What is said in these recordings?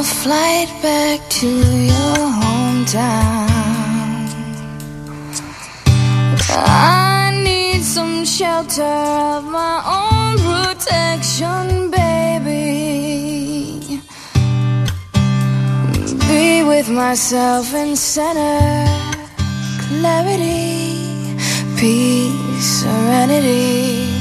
flight back to your hometown. I need some shelter of my own protection, baby. Be with myself in center, clarity, peace, serenity.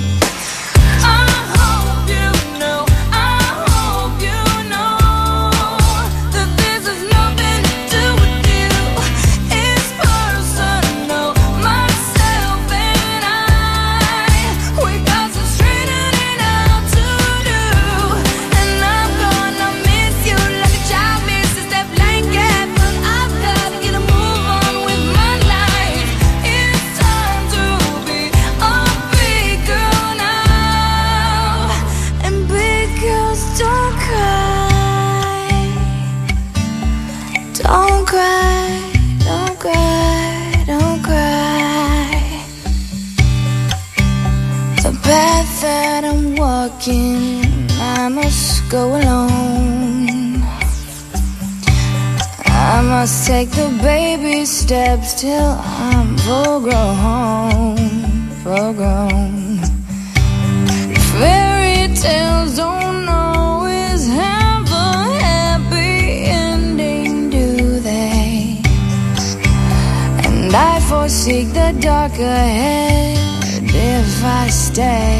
I must go alone. I must take the baby steps till I'm full grown. Fairy tales don't always have a happy ending, do they? And I foresee the dark ahead if I stay.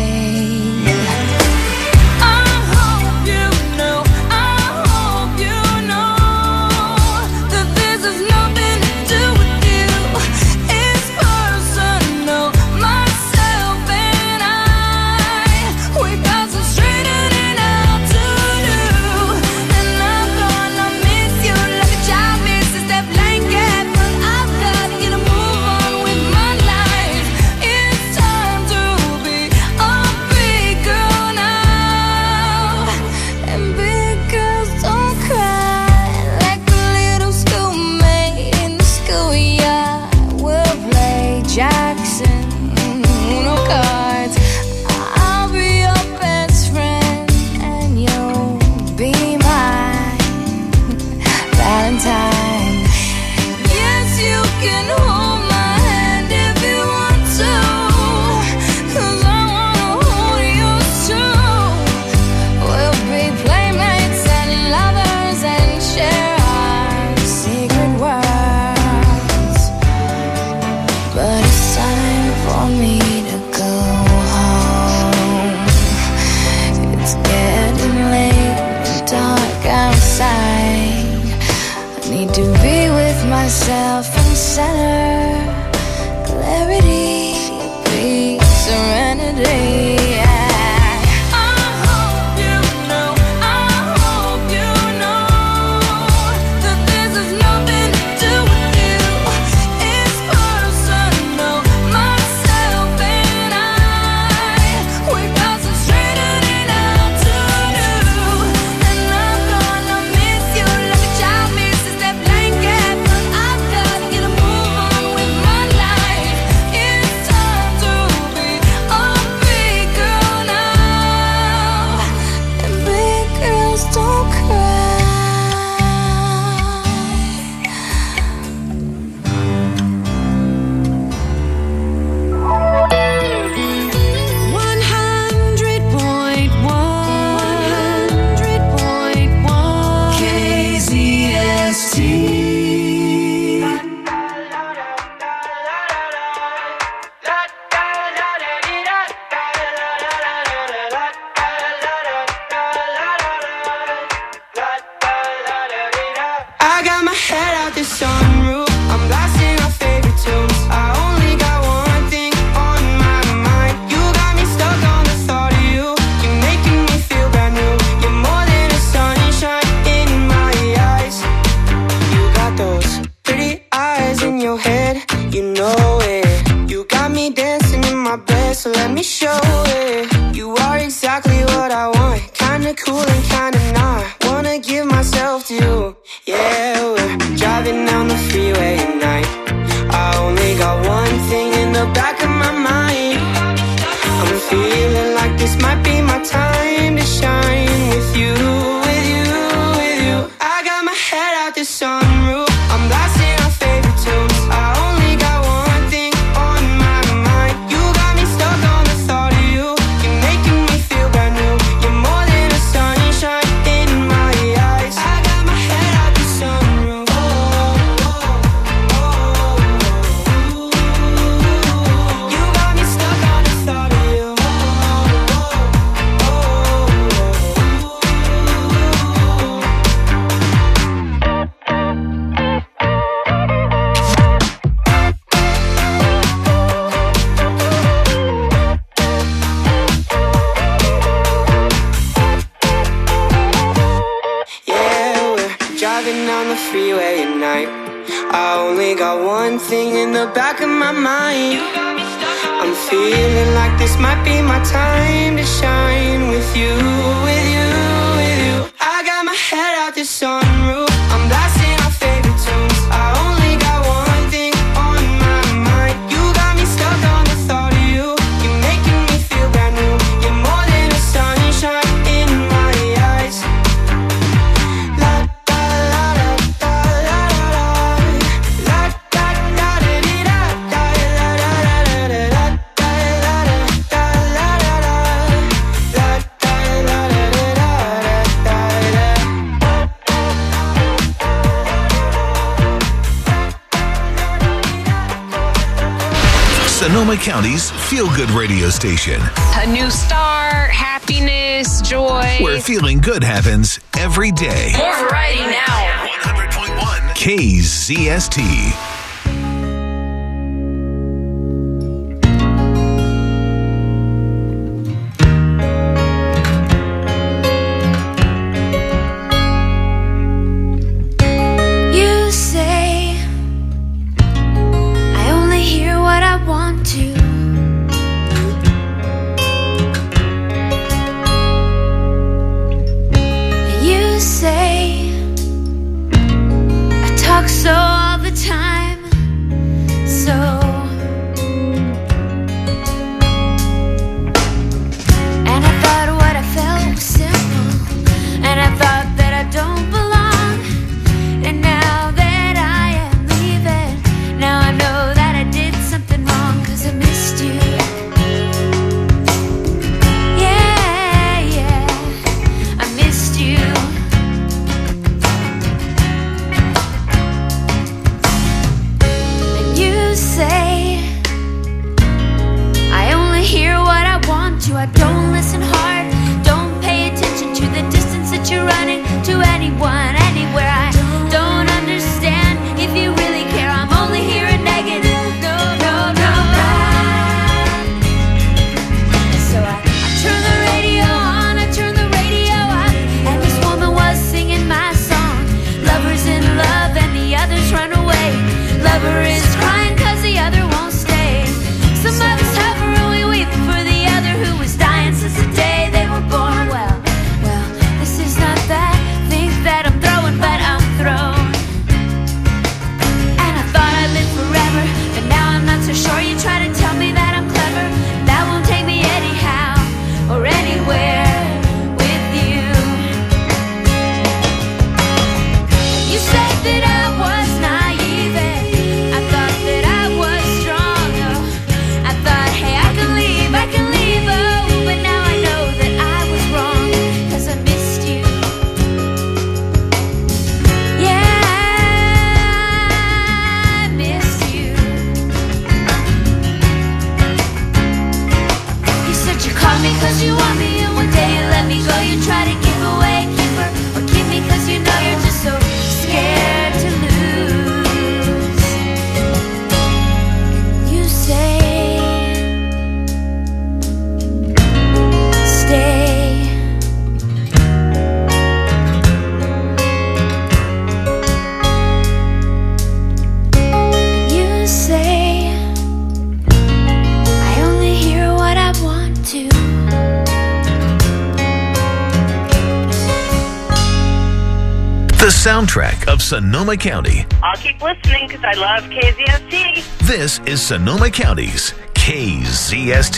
Myself in center, clarity, peace, serenity. So let me show it. You are exactly what I want. Kinda cool and kinda not. Wanna give myself to you. Yeah, we're driving down the freeway at night. I only got one thing in the back of my mind. I'm feeling like this might be my time to shine with you, with you, with you. I got my head out the sunroof, I'm blasting our favorite tunes. I only got one thing on my mind. You got me stuck on the thought of you. You're making me feel brand new. You're more than a sunshine in my eyes. La da la da da la la la da da da di da da la da da da da la da la da la la da da Sonoma County's feel-good radio station. A new start, happiness, joy. Where feeling good happens every day. More variety now. 100.1 KZST. You say I only hear what I want to. You say I talk so all the time, so and I thought what I felt was simple, and I thought that I don't belong. And now that I am leaving, now I know that I did something wrong, 'cause I missed you. Yeah, yeah, I missed you. And you say I only hear what I want to. I don't listen hard, don't pay attention to the distance that you're running to anyone, anywhere. I don't understand if you really care. I'm only hearing negative. No, no, no. So I turn the radio on, I turn the radio up, and this woman was singing my song. Lover's in love and the others run away. Lover is crying 'cause the other won't stay. Some of us suffer and we weep for the other who was dying since the day they were born. Well, this is not that thing that I'm throwing, but I'm thrown. And I thought I'd live forever, but now I'm not so sure. You try to tell me that I'm clever, that won't take me anyhow or anywhere with you. You said that I was naive, I thought that I was strong. Oh, I thought, hey, I can leave, oh, but now I know that I was wrong, 'cause I missed you. Yeah, I missed you. You said you called me 'cause you want me, and one day you let me go. You try to give away a keeper, or keep me 'cause you know you're just so scared to lose. And you say stay. And you say I only hear what I want to. The soundtrack of Sonoma County. I'll keep listening because I love KZST. This is Sonoma County's KZST.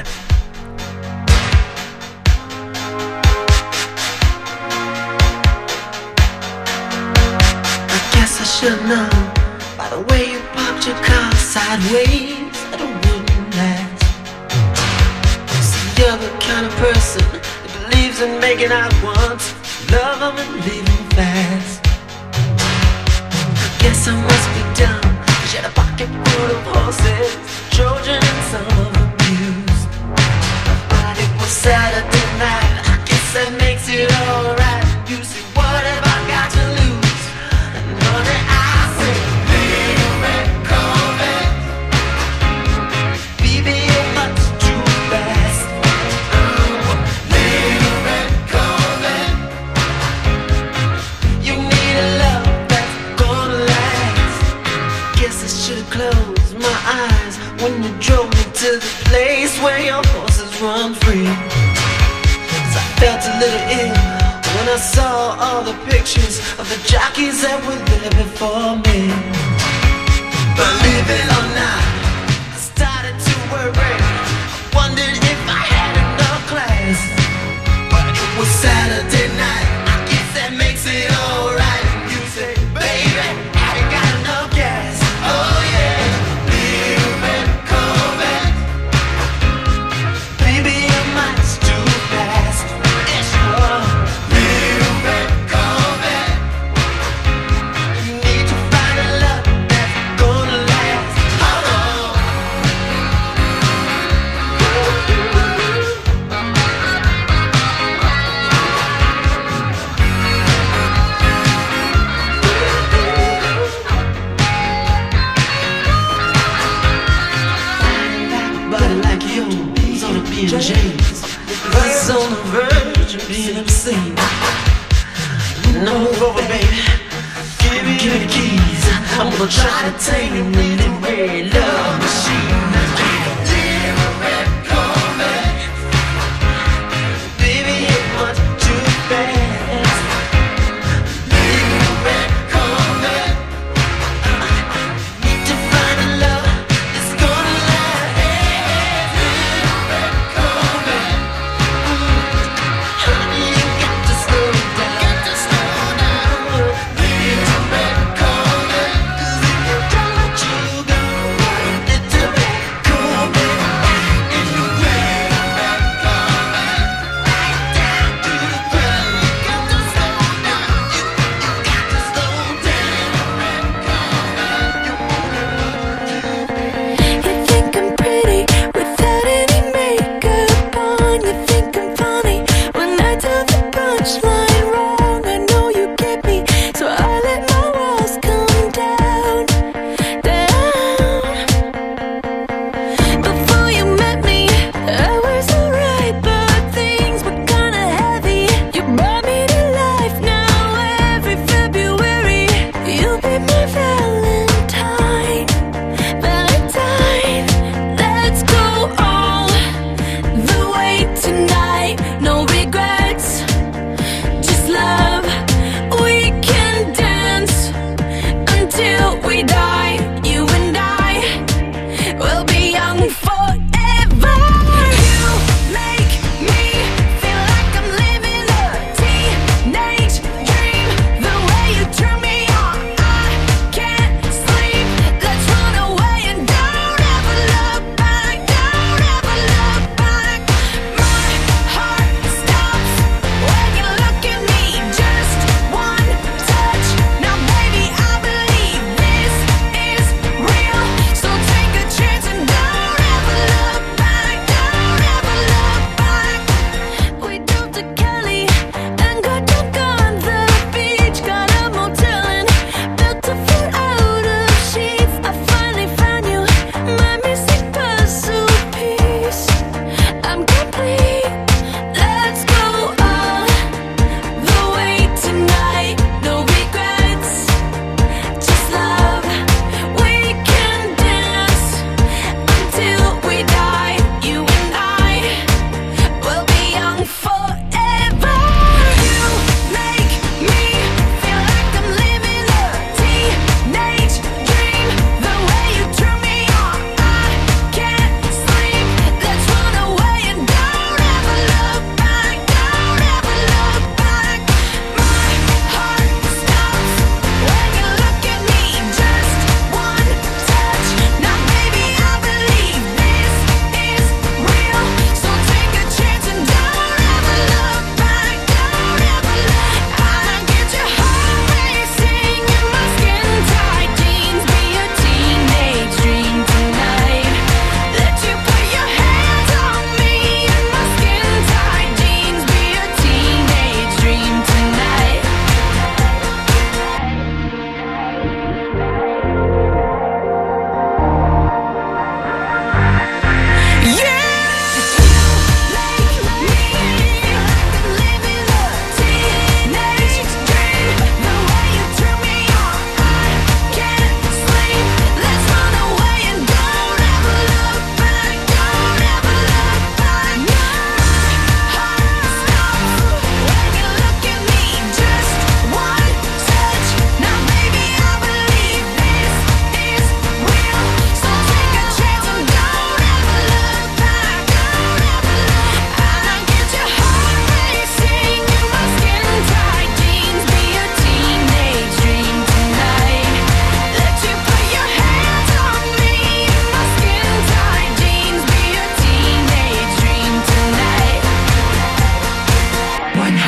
I guess I should know by the way you parked your car sideways that it wouldn't last. See, you're the kind of person that believes in making out once, love them and leave them fast. I guess I must be dumb, 'cause you had a pocket full of horses, Trojan and some of them used. But it was Saturday night, I guess that makes it alright. You see, what have I got to lose? And honey, I say, little red Corvette, baby, you're much too fast. Little red Corvette, you need a love that's little ill when I saw all the pictures of the jockeys that were there before me. Believe it or not, I started to worry. I wondered if I had enough class. But it was Saturday night, I guess that makes it alright. You say, baby, I ain't got enough gas. Oh yeah, little red Corvette. Baby, your mind's too fast. Yes, you are. Little red Corvette. You need to find a love that's gonna last. Hold on. Body like yours ought to be in chains. It's on the verge of being obscene. No, move over, baby. Give me the keys. I'm gonna try to tame your little red love machine. Little red Corvette. Baby, it was too fast. Little red Corvette. Need to find a love that's gonna last. Little red Corvette. Honey, you got to slow down. Little red Corvette. 'Cause if you don't,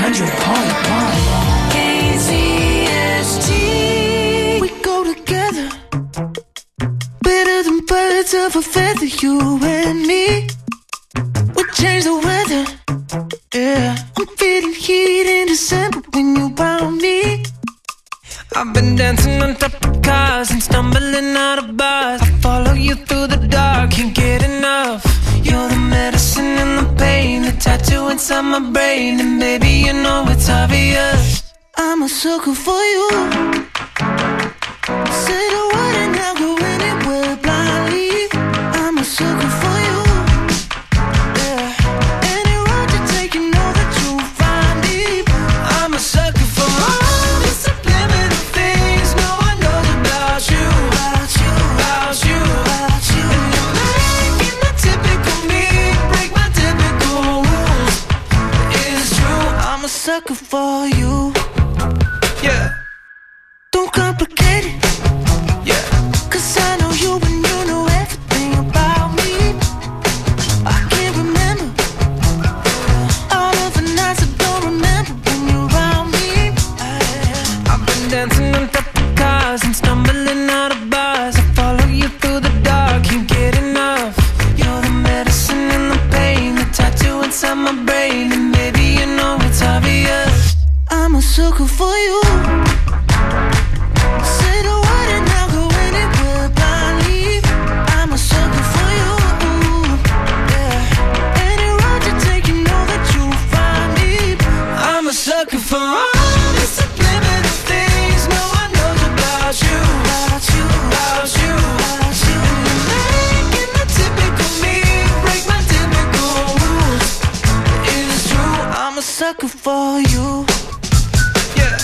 100.1 KZST. We go together, better than birds of a feather, you and me. We change the weather, yeah. I'm feeling heat in December when you found me. I've been dancing on top of cars and stumbling out of bars. I follow you through the dark, can't get enough. You're the medicine and the pain, the tattoo inside my brain. And baby, you know it's obvious, I'm a sucker for you. Say the word and I'll go anywhere blindly. I'm a sucker for you. Yeah. Any road you take, you know that you'll find me. I'm a sucker for all the subliminal things no one knows about you. About you, about you, about you. And you're making the typical me break my typical rules. It's true, I'm a sucker for you. Yeah. Don't complicate it. Yeah. 'Cause I know you and you know everything about me. I can't remember all of the nights I don't remember when you're around me. I've been dancing on top of cars and stumbling out of bars. I follow you through the dark, can't get enough. You're the medicine and the pain, the tattoo inside my brain. And maybe you know it's obvious, I'm a sucker for you. Say the word and I'll go anywhere blindly. I'm a sucker for you. Yeah. Any road you take, you know that you'll find me. I'm a sucker for all the subliminal things no one knows about you. About you, about you, about you. And you're making the typical me break my typical rules. It is true, I'm a sucker for you. Yeah.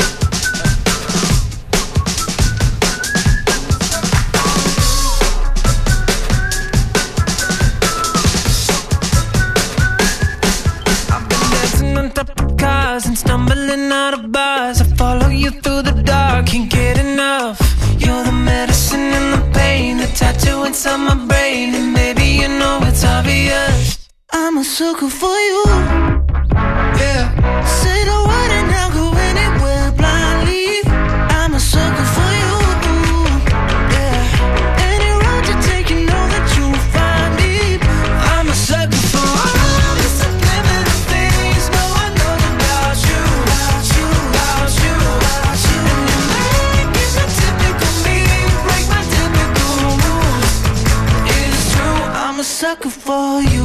Cars and stumbling out of bars. I follow you through the dark, can't get enough. You're the medicine and the pain, the tattoo inside my brain. And maybe you know it's obvious, I'm a sucker for you. Yeah. Say the word and I'll go anywhere blindly. I'm a sucker for you. Yeah. Any road you take, you know that you'll find me. I'm a sucker for all the subliminal things no one knows about you. About you, about you, about you. And you're making the typical me break my typical rules. It is true, I'm a sucker for you.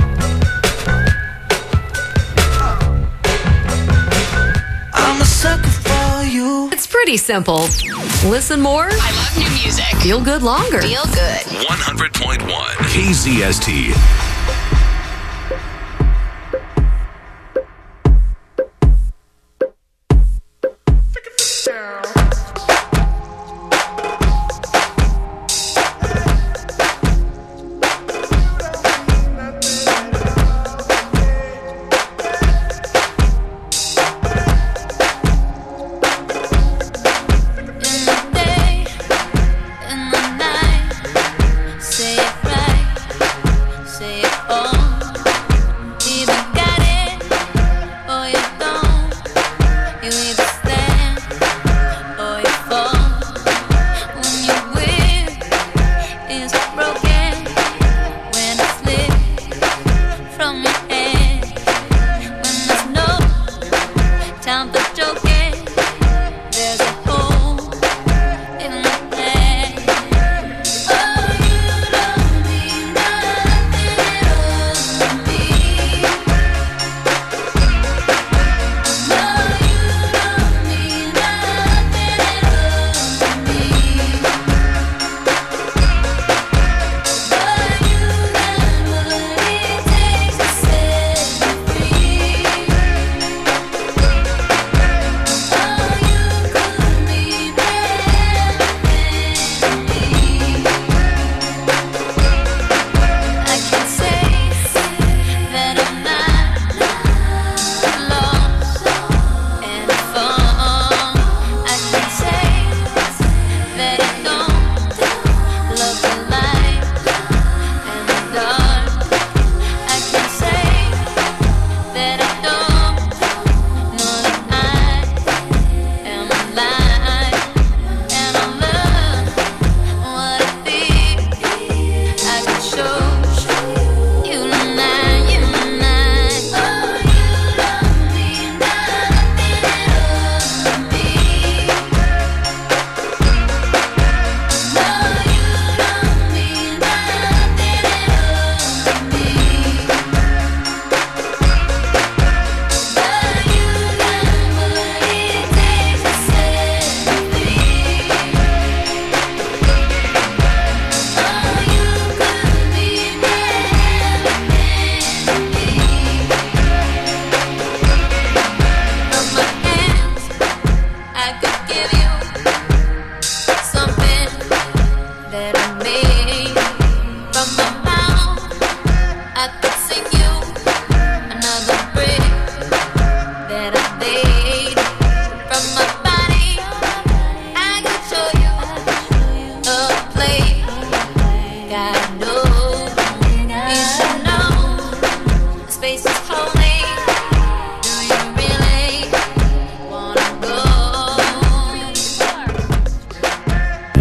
I'm a sucker for you. It's pretty simple. Listen more. I love new music. Feel good longer. Feel good. 100.1 KZST.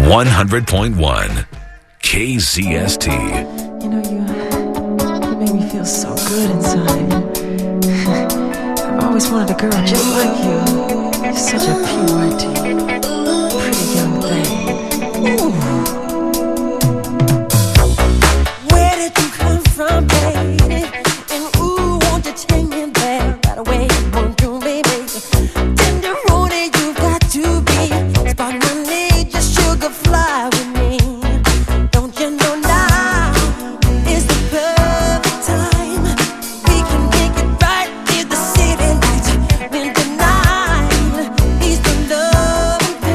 100.1 KZST. You know, you make me feel so good inside. I've always wanted a girl just like you. You're such a pure, pretty young thing. Ooh. Where did you come from, baby? And ooh, won't you take me there right away? Won't you, baby? Tenderoni, you got to be. Spark my need, just sugar fly with me. Don't you know now is the perfect time? We can make it right in the city lights. When the night is the love and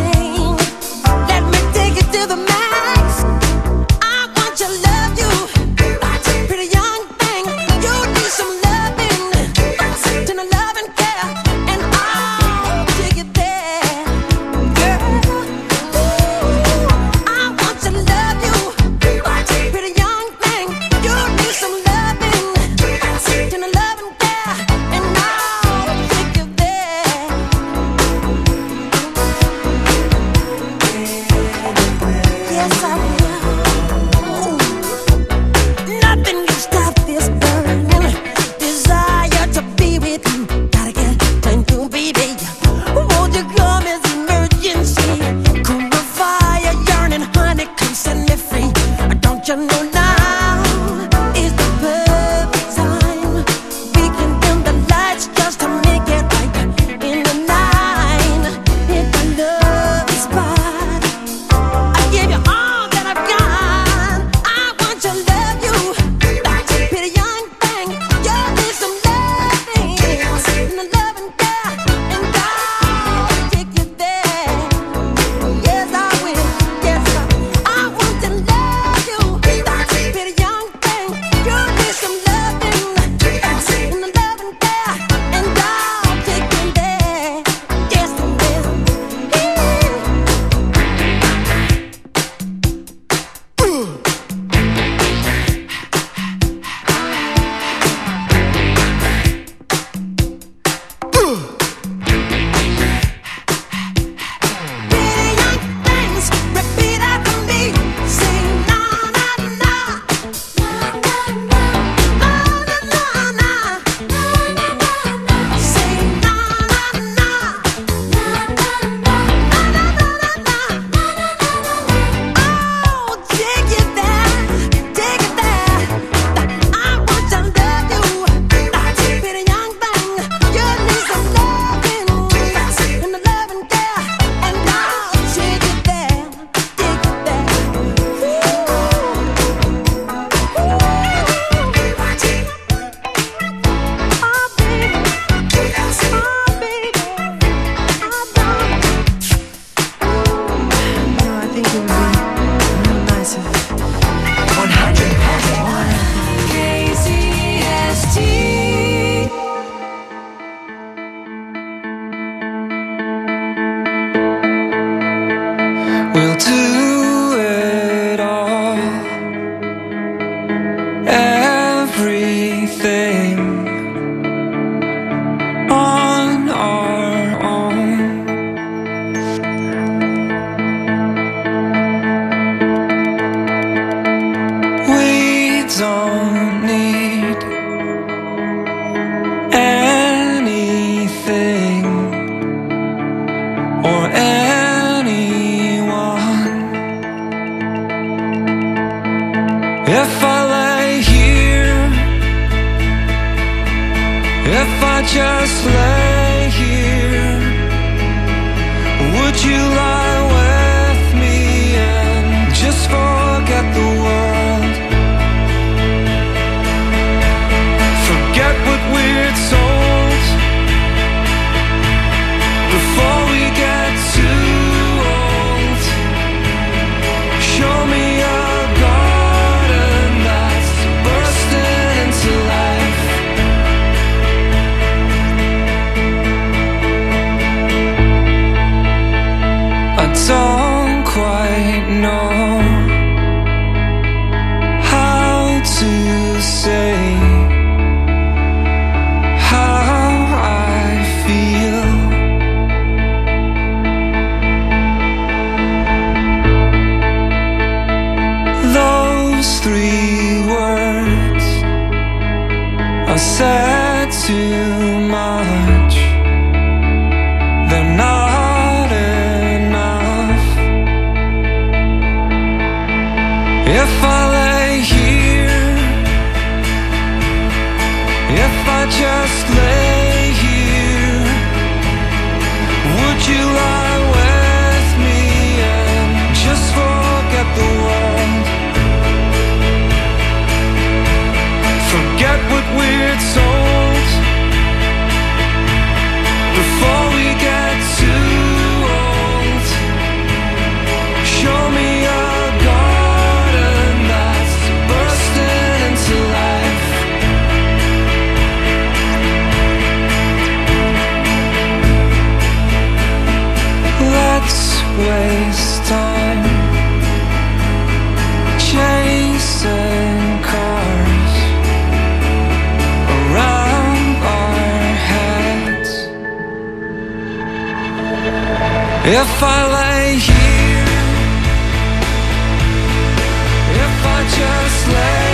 If I lay here, if I just lay